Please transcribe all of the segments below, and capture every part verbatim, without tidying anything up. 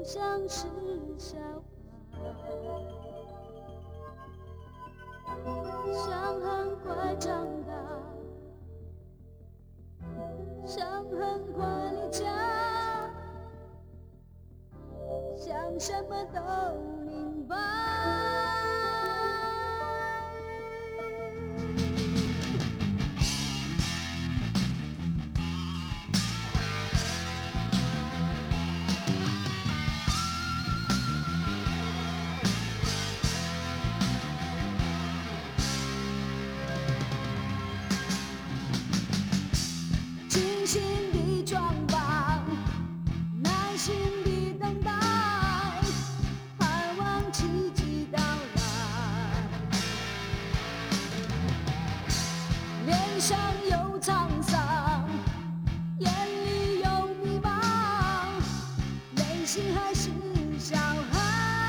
像是小孩，想很快长大，想很快离家，想什么都明白。精心的装扮，耐心的等待，盼望奇迹到来。脸上有沧桑，眼里有迷茫，内心还是小孩。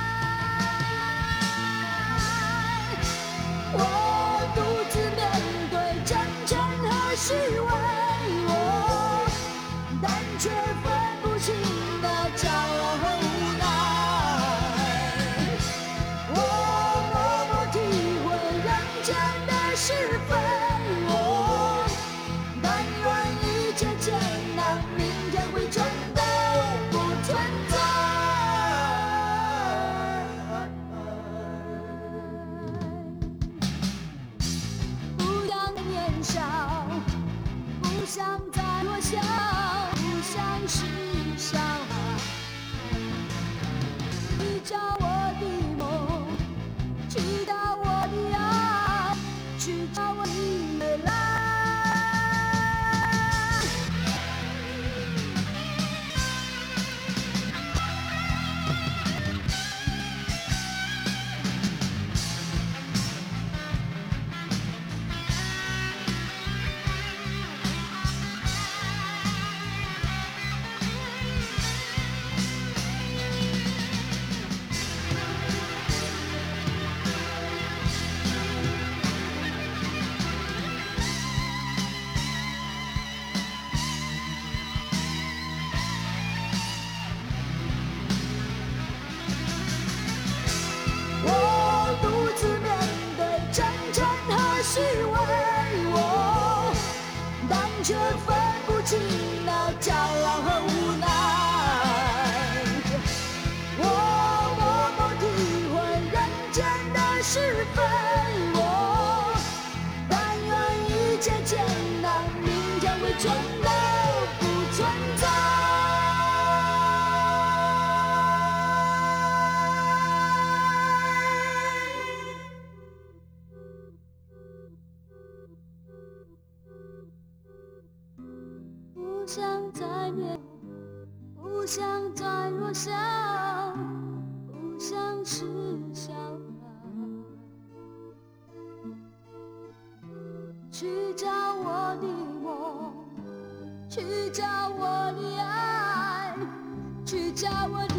我独自面对真诚和虚伪，但却分不清的骄傲和无奈。我默默体会人间的是非，我但愿一切艰难，明天会全都不存在。不想年少，不想再弱小，不像是小孩。去找我的梦，去找我的爱，去找我的未来。我独自面对真诚和虚伪，我但却分不清那骄傲和无奈。我默默体会人间的是非，我但愿一切艰难，明天会全都不存在。不想再面，不想再弱小，不像是小孩。去找我的梦，去找我的爱，去找我的